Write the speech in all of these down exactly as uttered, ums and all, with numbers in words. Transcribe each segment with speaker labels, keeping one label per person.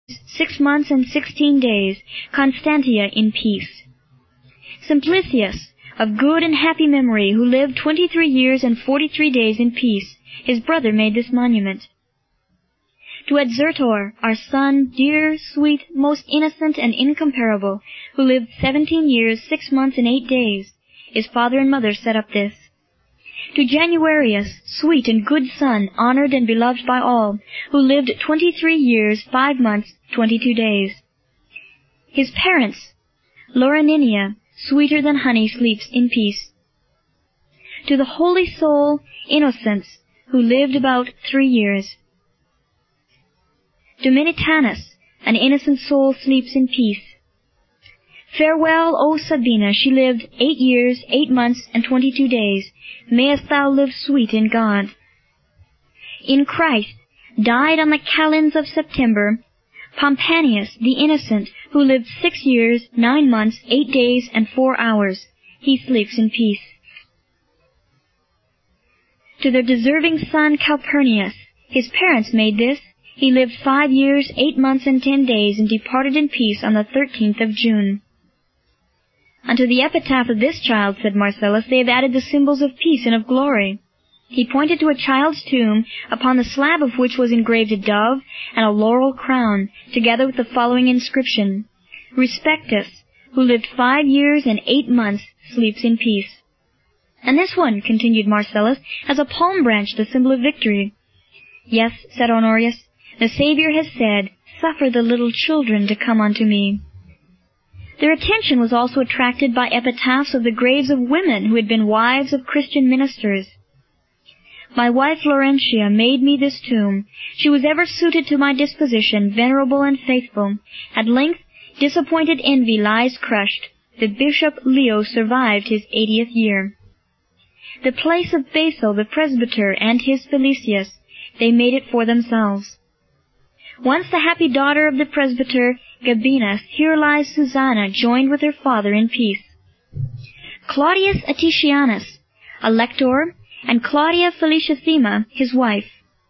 Speaker 1: six months and sixteen days, Constantia in peace. Simplicius, of good and happy memory, who lived twenty-three years and forty-three days in peace, his brother made this monument. To Edzertor, our son, dear, sweet, most innocent, and incomparable, who lived seventeen years, six months, and eight days, his father and mother set up this. To Januarius, sweet and good son, honored and beloved by all, who lived twenty-three years, five months, twenty-two days. His parents, Lauraninia, sweeter than honey, sleeps in peace. To the holy soul, Innocens, who lived about three years. Dominitanus, an innocent soul, sleeps in peace. Farewell, O Sabina, she lived eight years, eight months, and twenty-two days. Mayest thou live sweet in God. In Christ, died on the calends of September, Pompanius, the innocent, who lived six years, nine months, eight days, and four hours. He sleeps in peace. To their deserving son Calpurnius, his parents made this. He lived five years, eight months, and ten days, and departed in peace on the thirteenth of June. Unto the epitaph of this child, said Marcellus, they have added the symbols of peace and of glory. He pointed to a child's tomb, upon the slab of which was engraved a dove and a laurel crown, together with the following inscription: Respectus, who lived five years and eight months, sleeps in peace. And this one, continued Marcellus, has a palm branch, the symbol of victory. Yes, said Honorius, the Saviour has said, Suffer the little children to come unto me. Their attention was also attracted by epitaphs of the graves of women who had been wives of Christian ministers. My wife Laurentia made me this tomb. She was ever suited to my disposition, venerable and faithful. At length disappointed envy lies crushed. The Bishop Leo survived his eightieth year. The place of Basil the presbyter and his Felicius, they made it for themselves. Once the happy daughter of the presbyter Gabinus, here lies Susanna, joined with her father in peace. Claudius Atitianus, a lector, and Claudia Felicissima, his wife.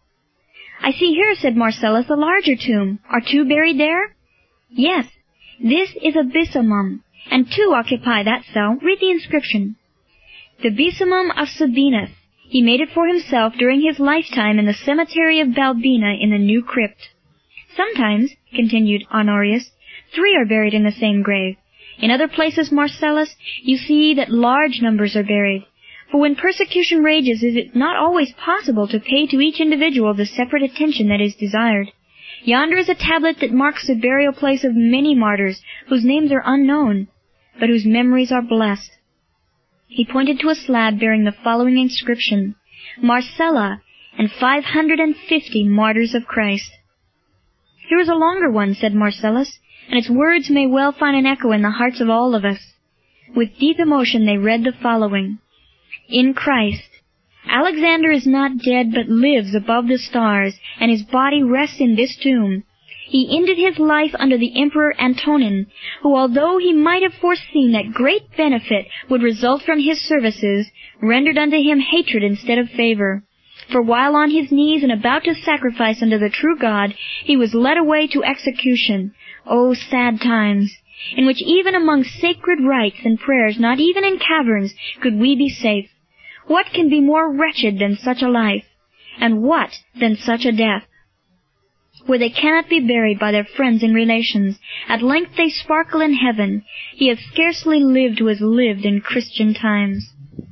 Speaker 1: I see here, said Marcellus, a larger tomb. Are two buried there? Yes, this is a bisumum, and two occupy that cell. Read the inscription. The bisumum of Sabinus. He made it for himself during his lifetime in the cemetery of Balbina in the new crypt. Sometimes, continued Honorius, three are buried in the same grave. In other places, Marcellus, you see that large numbers are buried. For when persecution rages, is it not always possible to pay to each individual the separate attention that is desired? Yonder is a tablet that marks the burial place of many martyrs, whose names are unknown, but whose memories are blessed. He pointed to a slab bearing the following inscription: Marcella and five hundred and fifty martyrs of Christ. Here is a longer one, said Marcellus, and its words may well find an echo in the hearts of all of us. With deep emotion they read the following: In Christ, Alexander is not dead but lives above the stars, and his body rests in this tomb. He ended his life under the Emperor Antonin, who, although he might have foreseen that great benefit would result from his services, rendered unto him hatred instead of favor. For while on his knees and about to sacrifice unto the true God, he was led away to execution. O sad times, in which even among sacred rites and prayers, not even in caverns, could we be safe. What can be more wretched than such a life? And what than such a death? Where they cannot be buried by their friends and relations, at length they sparkle in heaven. He has scarcely lived who has lived in Christian times.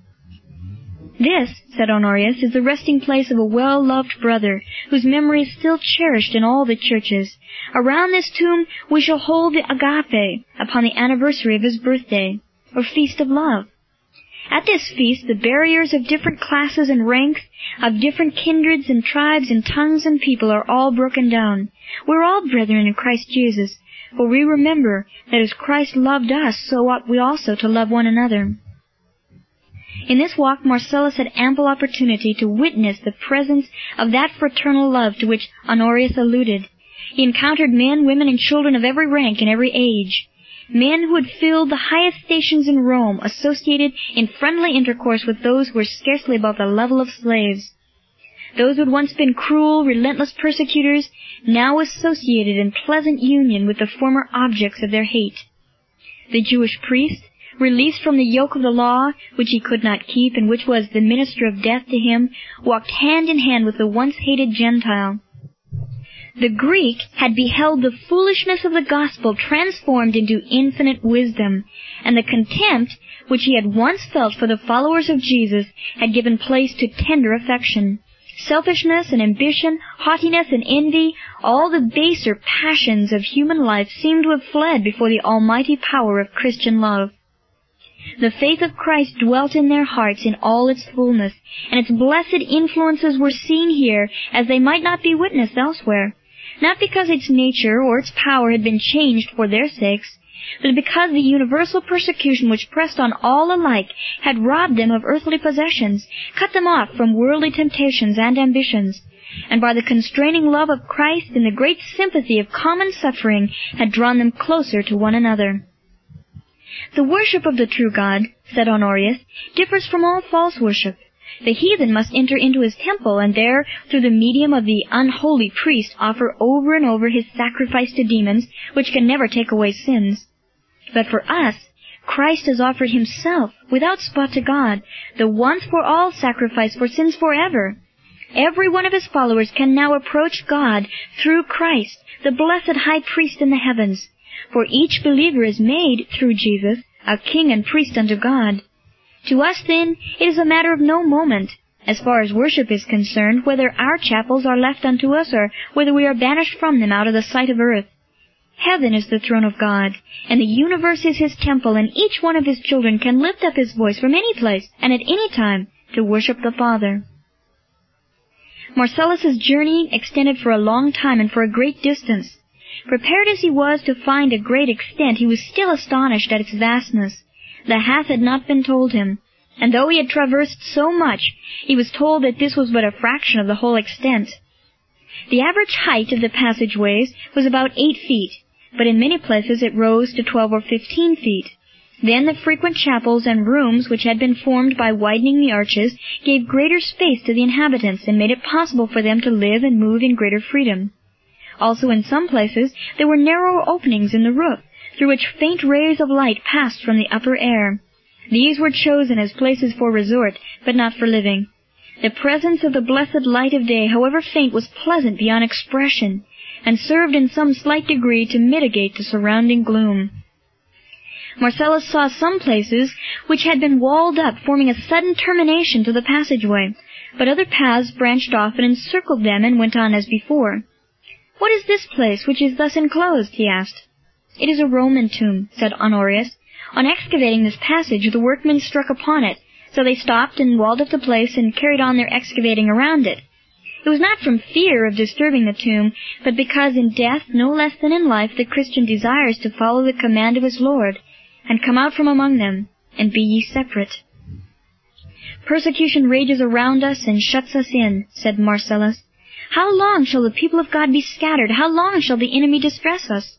Speaker 1: This, said Honorius, is the resting place of a well-loved brother, whose memory is still cherished in all the churches. Around this tomb we shall hold the agape upon the anniversary of his birthday, or feast of love. At this feast the barriers of different classes and ranks, of different kindreds and tribes and tongues and people are all broken down. We're all brethren in Christ Jesus, for we remember that as Christ loved us, so ought we also to love one another. In this walk Marcellus had ample opportunity to witness the presence of that fraternal love to which Honorius alluded. He encountered men, women, and children of every rank and every age. Men who had filled the highest stations in Rome, associated in friendly intercourse with those who were scarcely above the level of slaves. Those who had once been cruel, relentless persecutors now associated in pleasant union with the former objects of their hate. The Jewish priest, released from the yoke of the law, which he could not keep and which was the minister of death to him, walked hand in hand with the once hated Gentile. The Greek had beheld the foolishness of the gospel transformed into infinite wisdom, and the contempt which he had once felt for the followers of Jesus had given place to tender affection. Selfishness and ambition, haughtiness and envy, all the baser passions of human life seemed to have fled before the almighty power of Christian love. The faith of Christ dwelt in their hearts in all its fullness, and its blessed influences were seen here as they might not be witnessed elsewhere, not because its nature or its power had been changed for their sakes, but because the universal persecution which pressed on all alike had robbed them of earthly possessions, cut them off from worldly temptations and ambitions, and by the constraining love of Christ and the great sympathy of common suffering had drawn them closer to one another. The worship of the true God, said Honorius, differs from all false worship. The heathen must enter into his temple, and there, through the medium of the unholy priest, offer over and over his sacrifice to demons, which can never take away sins. But for us, Christ has offered himself, without spot to God, the once-for-all sacrifice for sins forever. Every one of his followers can now approach God through Christ, the blessed high priest in the heavens. For each believer is made, through Jesus, a king and priest unto God. To us, then, it is a matter of no moment, as far as worship is concerned, whether our chapels are left unto us, or whether we are banished from them out of the sight of earth. Heaven is the throne of God, and the universe is his temple, and each one of his children can lift up his voice from any place, and at any time, to worship the Father. Marcellus's journey extended for a long time and for a great distance. Prepared as he was to find a great extent, he was still astonished at its vastness. The half had not been told him, and though he had traversed so much, he was told that this was but a fraction of the whole extent. The average height of the passageways was about eight feet, but in many places it rose to twelve or fifteen feet. Then the frequent chapels and rooms which had been formed by widening the arches gave greater space to the inhabitants and made it possible for them to live and move in greater freedom. Also in some places there were narrow openings in the roof, through which faint rays of light passed from the upper air. These were chosen as places for resort, but not for living. The presence of the blessed light of day, however faint, was pleasant beyond expression, and served in some slight degree to mitigate the surrounding gloom. Marcellus saw some places which had been walled up, forming a sudden termination to the passageway, but other paths branched off and encircled them and went on as before. "What is this place which is thus enclosed?" he asked. "It is a Roman tomb," said Honorius. "On excavating this passage, the workmen struck upon it, so they stopped and walled up the place and carried on their excavating around it. It was not from fear of disturbing the tomb, but because in death, no less than in life, the Christian desires to follow the command of his Lord, and come out from among them, and be ye separate." "Persecution rages around us and shuts us in," said Marcellus. "How long shall the people of God be scattered? How long shall the enemy distress us?"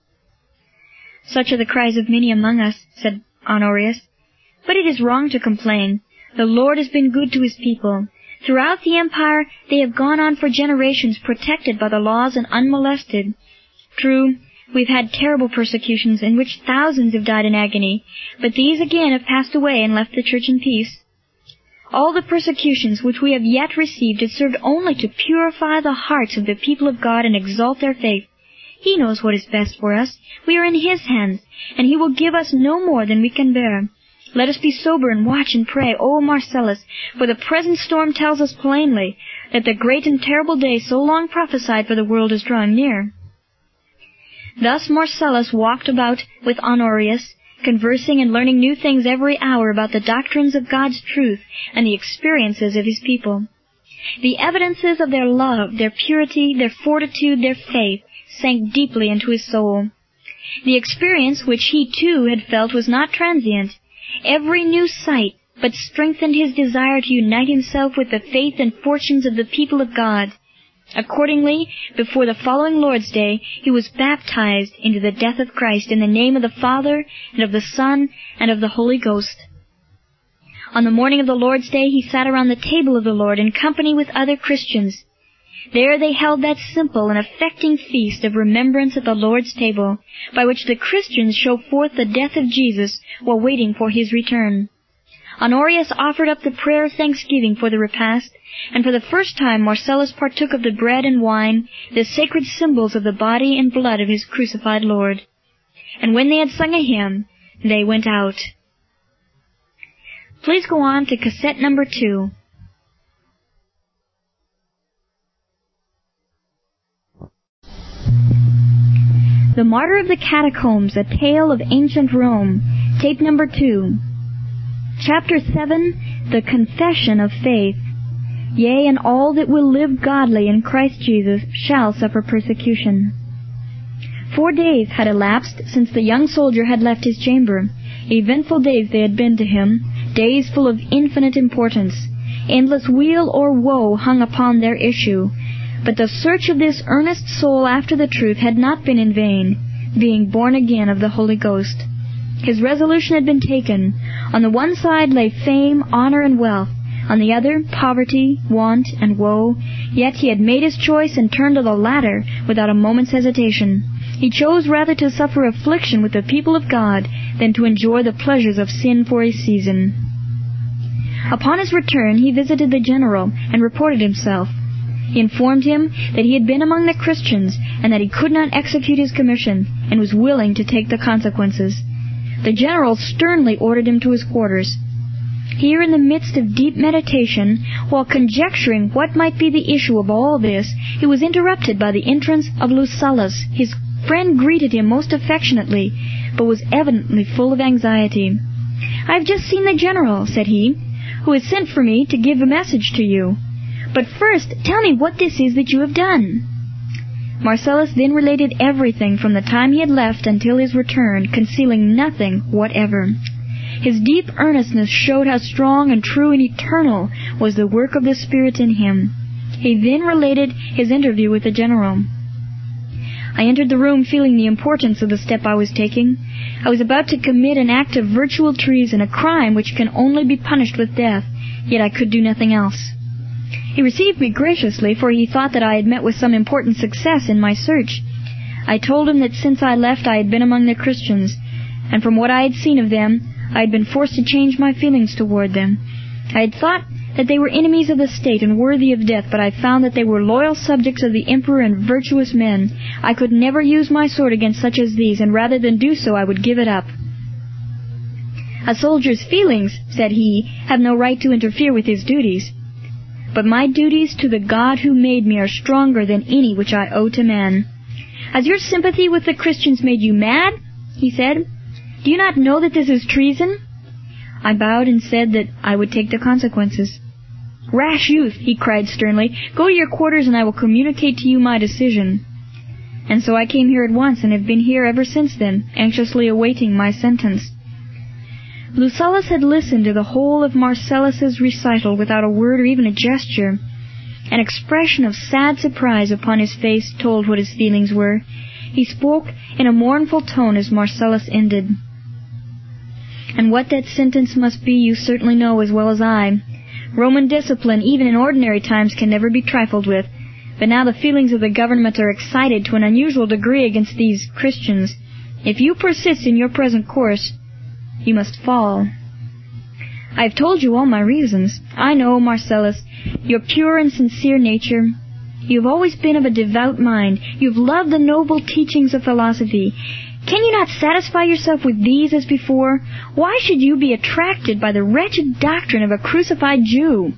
Speaker 1: "Such are the cries of many among us," said Honorius. "But it is wrong to complain. The Lord has been good to his people. Throughout the empire they have gone on for generations, protected by the laws and unmolested. True, we've had terrible persecutions in which thousands have died in agony, but these again have passed away and left the church in peace. All the persecutions which we have yet received have served only to purify the hearts of the people of God and exalt their faith. He knows what is best for us. We are in his hands, and he will give us no more than we can bear. Let us be sober and watch and pray, O Marcellus, for the present storm tells us plainly that the great and terrible day so long prophesied for the world is drawing near." Thus Marcellus walked about with Honorius, conversing and learning new things every hour about the doctrines of God's truth and the experiences of his people. The evidences of their love, their purity, their fortitude, their faith, sank deeply into his soul. The experience which he too had felt was not transient. Every new sight but strengthened his desire to unite himself with the faith and fortunes of the people of God. Accordingly, before the following Lord's Day, he was baptized into the death of Christ in the name of the Father, and of the Son, and of the Holy Ghost. On the morning of the Lord's Day he sat around the table of the Lord in company with other Christians. There they held that simple and affecting feast of remembrance at the Lord's table, by which the Christians show forth the death of Jesus while waiting for his return. Honorius offered up the prayer of thanksgiving for the repast, and for the first time Marcellus partook of the bread and wine, the sacred symbols of the body and blood of his crucified Lord. And when they had sung a hymn, they went out. Please go on to cassette number two. The Martyr of the Catacombs, A Tale of Ancient Rome, tape number two. Chapter seven, The Confession of Faith. Yea, and all that will live godly in Christ Jesus shall suffer persecution. Four days had elapsed since the young soldier had left his chamber. Eventful days they had been to him, days full of infinite importance. Endless weal or woe hung upon their issue. But the search of this earnest soul after the truth had not been in vain, being born again of the Holy Ghost. His resolution had been taken. On the one side lay fame, honor, and wealth. On the other, poverty, want, and woe. Yet he had made his choice and turned to the latter without a moment's hesitation. He chose rather to suffer affliction with the people of God than to enjoy the pleasures of sin for a season. Upon his return he visited the general and reported himself. He informed him that he had been among the Christians, and that he could not execute his commission, and was willing to take the consequences. The general sternly ordered him to his quarters. Here, in the midst of deep meditation, while conjecturing what might be the issue of all this, he was interrupted by the entrance of Lucullus. His friend greeted him most affectionately, but was evidently full of anxiety. "I have just seen the general," said he, "who has sent for me to give a message to you. But first, tell me what this is that you have done." Marcellus then related everything from the time he had left until his return, concealing nothing whatever. His deep earnestness showed how strong and true and eternal was the work of the Spirit in him. He then related his interview with the general. "I entered the room feeling the importance of the step I was taking. I was about to commit an act of virtual treason, a crime which can only be punished with death, yet I could do nothing else. He received me graciously, for he thought that I had met with some important success in my search. I told him that since I left I had been among the Christians, and from what I had seen of them, I had been forced to change my feelings toward them. I had thought that they were enemies of the state and worthy of death, but I found that they were loyal subjects of the emperor and virtuous men. I could never use my sword against such as these, and rather than do so I would give it up. A soldier's feelings, said he, have no right to interfere with his duties. But my duties to the God who made me are stronger than any which I owe to man. Has your sympathy with the Christians made you mad? He said. Do you not know that this is treason? I bowed and said that I would take the consequences. Rash youth, he cried sternly, go to your quarters and I will communicate to you my decision. And so I came here at once and have been here ever since then, anxiously awaiting my sentence. Lucullus had listened to the whole of Marcellus's recital without a word or even a gesture. An expression of sad surprise upon his face told what his feelings were. He spoke in a mournful tone as Marcellus ended. And what that sentence must be you certainly know as well as I. Roman discipline, even in ordinary times, can never be trifled with. But now the feelings of the government are excited to an unusual degree against these Christians. If you persist in your present course, you must fall. I have told you all my reasons. I know, Marcellus, your pure and sincere nature. You have always been of a devout mind. You have loved the noble teachings of philosophy. Can you not satisfy yourself with these as before? Why should you be attracted by the wretched doctrine of a crucified Jew?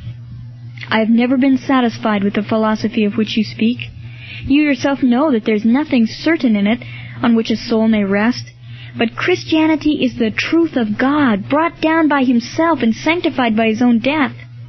Speaker 1: I have never been satisfied with the philosophy of which you speak. You yourself know that there is nothing certain in it on which a soul may rest. But Christianity is the truth of God, brought down by Himself and sanctified by His own death.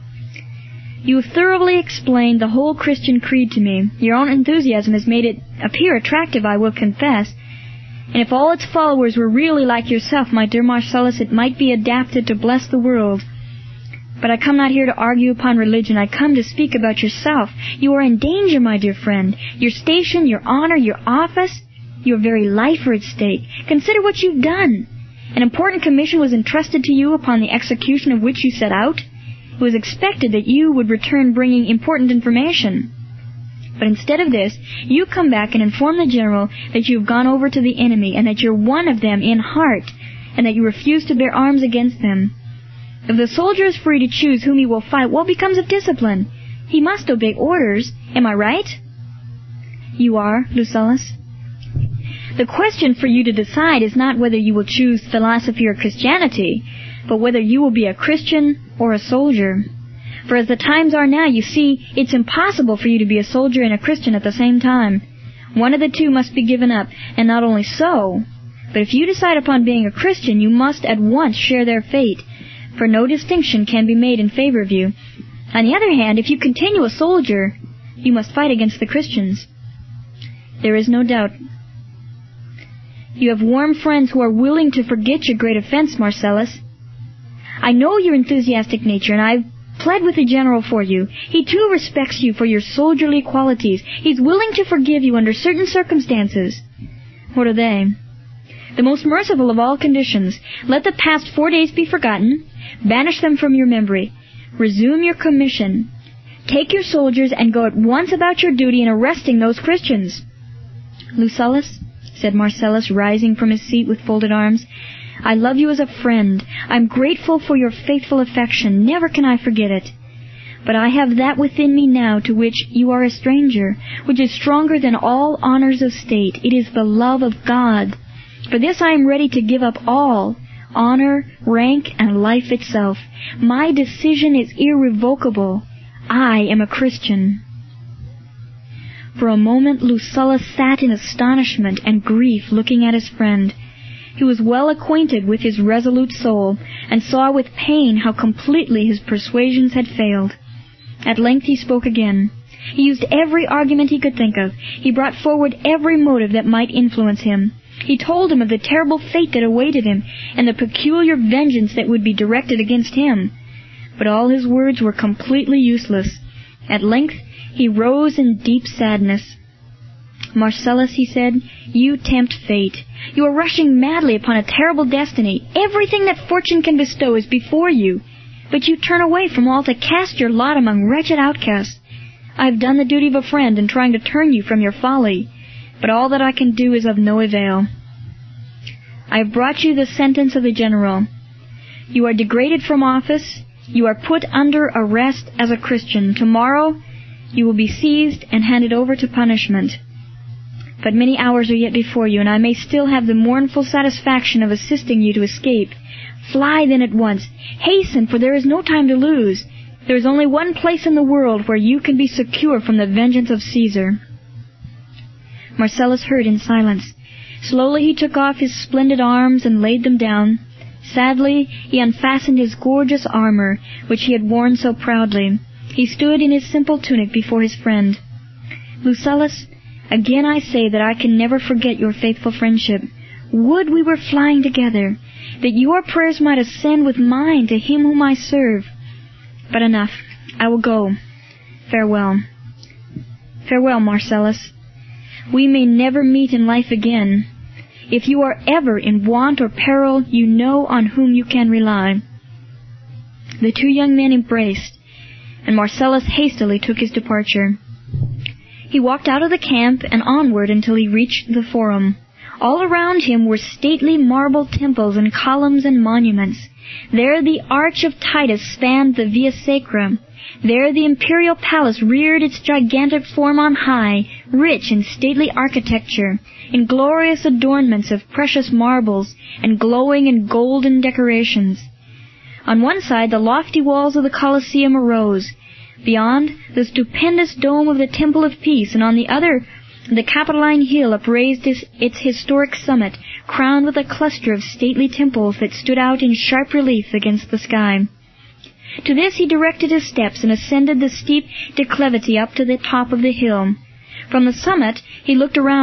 Speaker 1: You have thoroughly explained the whole Christian creed to me. Your own enthusiasm has made it appear attractive, I will confess. And if all its followers were really like yourself, my dear Marcellus, it might be adapted to bless the world. But I come not here to argue upon religion. I come to speak about yourself. You are in danger, my dear friend. Your station, your honor, your office, your very life are at stake. Consider what you've done. An important commission was entrusted to you, upon the execution of which you set out. It was expected that you would return bringing important information. But instead of this, you come back and inform the general that you have gone over to the enemy, and that you're one of them in heart, and that you refuse to bear arms against them. If the soldier is free to choose whom he will fight, what becomes of discipline? He must obey orders. Am I right? You are, Lucullus. The question for you to decide is not whether you will choose philosophy or Christianity, but whether you will be a Christian or a soldier. For as the times are now, you see, it's impossible for you to be a soldier and a Christian at the same time. One of the two must be given up, and not only so, but if you decide upon being a Christian, you must at once share their fate, for no distinction can be made in favor of you. On the other hand, if you continue a soldier, you must fight against the Christians. There is no doubt. You have warm friends who are willing to forget your great offense, Marcellus. I know your enthusiastic nature, and I've pled with the general for you. He too respects you for your soldierly qualities. He's willing to forgive you under certain circumstances. What are they? The most merciful of all conditions. Let the past four days be forgotten. Banish them from your memory. Resume your commission. Take your soldiers and go at once about your duty in arresting those Christians. Lucullus, said Marcellus, rising from his seat with folded arms, I love you as a friend. I'm grateful for your faithful affection. Never can I forget it. But I have that within me now to which you are a stranger, which is stronger than all honors of state. It is the love of God. For this I am ready to give up all, honor, rank, and life itself. My decision is irrevocable. I am a Christian. For a moment Lucullus sat in astonishment and grief, looking at his friend. He was well acquainted with his resolute soul, and saw with pain how completely his persuasions had failed. At length he spoke again. He used every argument he could think of. He brought forward every motive that might influence him. He told him of the terrible fate that awaited him, and the peculiar vengeance that would be directed against him. But all his words were completely useless. At length he rose in deep sadness. Marcellus, he said, you tempt fate. You are rushing madly upon a terrible destiny. Everything that fortune can bestow is before you, but you turn away from all to cast your lot among wretched outcasts. I have done the duty of a friend in trying to turn you from your folly, but all that I can do is of no avail. I have brought you the sentence of the general. You are degraded from office. You are put under arrest as a Christian. Tomorrow you will be seized and handed over to punishment. But many hours are yet before you, and I may still have the mournful satisfaction of assisting you to escape. Fly then at once. Hasten, for there is no time to lose. There is only one place in the world where you can be secure from the vengeance of Caesar. Marcellus heard in silence. Slowly he took off his splendid arms and laid them down. Sadly he unfastened his gorgeous armor, which he had worn so proudly. He stood in his simple tunic before his friend. Lucullus, again I say that I can never forget your faithful friendship. Would we were flying together, that your prayers might ascend with mine to him whom I serve. But enough. I will go. Farewell. Farewell, Marcellus. We may never meet in life again. If you are ever in want or peril, you know on whom you can rely. The two young men embraced, and Marcellus hastily took his departure. He walked out of the camp and onward until he reached the Forum. All around him were stately marble temples and columns and monuments. There the Arch of Titus spanned the Via Sacra. There the imperial palace reared its gigantic form on high, rich in stately architecture, in glorious adornments of precious marbles, and glowing in golden decorations. On one side the lofty walls of the Colosseum arose. Beyond, the stupendous dome of the Temple of Peace, and on the other, the Capitoline Hill upraised its, its historic summit, crowned with a cluster of stately temples that stood out in sharp relief against the sky. To this he directed his steps and ascended the steep declivity up to the top of the hill. From the summit he looked around